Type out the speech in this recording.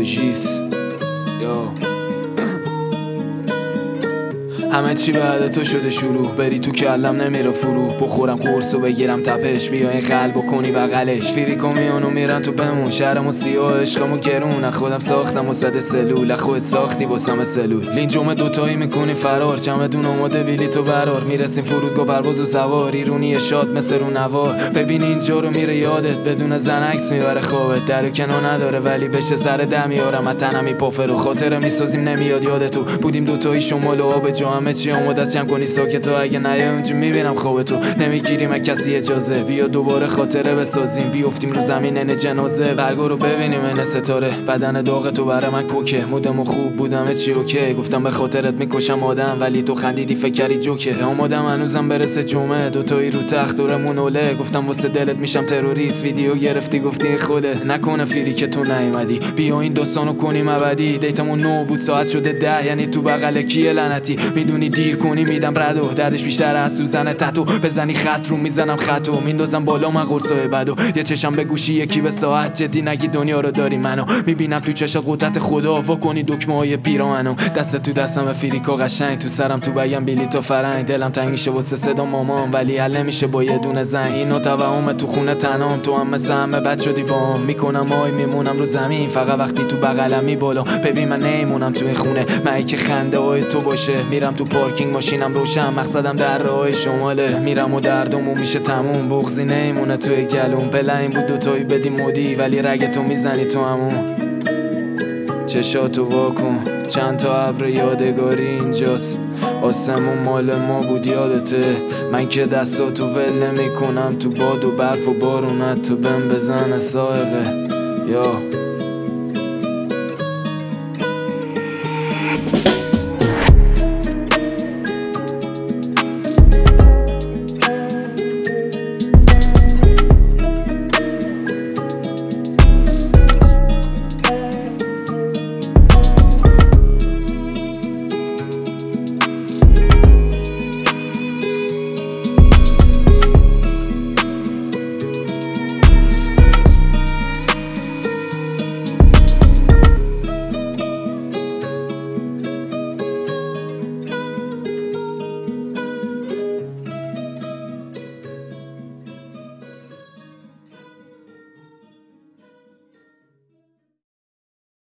اوجیس یا همه چی بعد تو شده شروع، بری تو کلم نمیره فرو، بخورم قرص و بگیرم تپش، بیا این قلب و کنی بغلش، فیریکو میانو میرن تو بمون، شهرمو سیاه عشقمو گرون، خودم ساختم و صد سلول، خودت ساختی واسم سلول، لینجومه دوتایی میکنی فرار، چمدون اومده بیلی تو برار، میرسیم فرودگاه پرواز و سوار، ایرونی شاد مثل رو نوار، ببین اینجا رو میره یادت، بدون زن عکس میبره خوابت، در و کنار نداره ولی بشه سر دم میارم، از تنم میپافر و خاطره میسازیم نمیاد یادتو، بودیم دوتایی شمال و آب جا، همه چی آماده است جمع کنی ساکتو، اگه نیای اونجا میبینم خوابتو، نمیگیریم از کسی اجازه، بیا دوباره خاطره بسازیم، بیافتیم رو زمین جنازه، برگو رو ببینیم این ستاره، بدن داغ تو برای من کوکه، مودم خوب بودم چی اوکی، گفتم به خاطرت میکشم آدم، ولی تو خندیدی فکر کردی جوکه، آمادم هنوزم برسه جمعه، دوتایی رو تخت دورمون اوله، گفتم واسه دلت میشم تروریست، ویدیو گرفتی گفتی خوده، نکنه فیری که تو نیومدی، بیا این داستانو کنیم ابدی، دیتمون 9 بود ساعت شده 10، یعنی تو بغل کیه لعنتی، میدونی دیر کنی میدم ردو، دردش بیشتر از سوزن تتو، بزنی خط رو میزنم خطو، میندازم بالا من قرصای بدو، یه چشم به گوشی یکی به ساعت، جدی نگی دنیا رو داری منو، میبینم تو چشات قدرت خدا، وا کنی دکمه های پیرامنو، دست تو دستم فیریکا قشنگ، تو سرم تو بگم بلیط و فرنگ، دلم تنگ میشه واسه صدا مامان، ولی حل نمیشه با یه دونه زنگ، اینو توهم تو خونه تنام، تو هم مثل همه بد شدی بام، میکنم آی میمونم رو زمین، فقط وقتی تو بغلمی بالا، ببین من نمیمونم تو این خونه، من که خنده های تو باشه، میرم تو پارکینگ ماشینم روشن، مقصدم در راه شماله، میرم و دردمو میشه تموم، بغضی نمیمونه توی گلوم، پلنگ بود دوتایی بدی مودی، ولی رگ تو میزنی تو همون، چشاتو واکن، چند تا ابر یادگاری اینجاست، آسمون مال ما بود یادته، من که دستاتو ول نمی کنم، تو باد و برف و بارونت تو بهم بزنه سائقه یا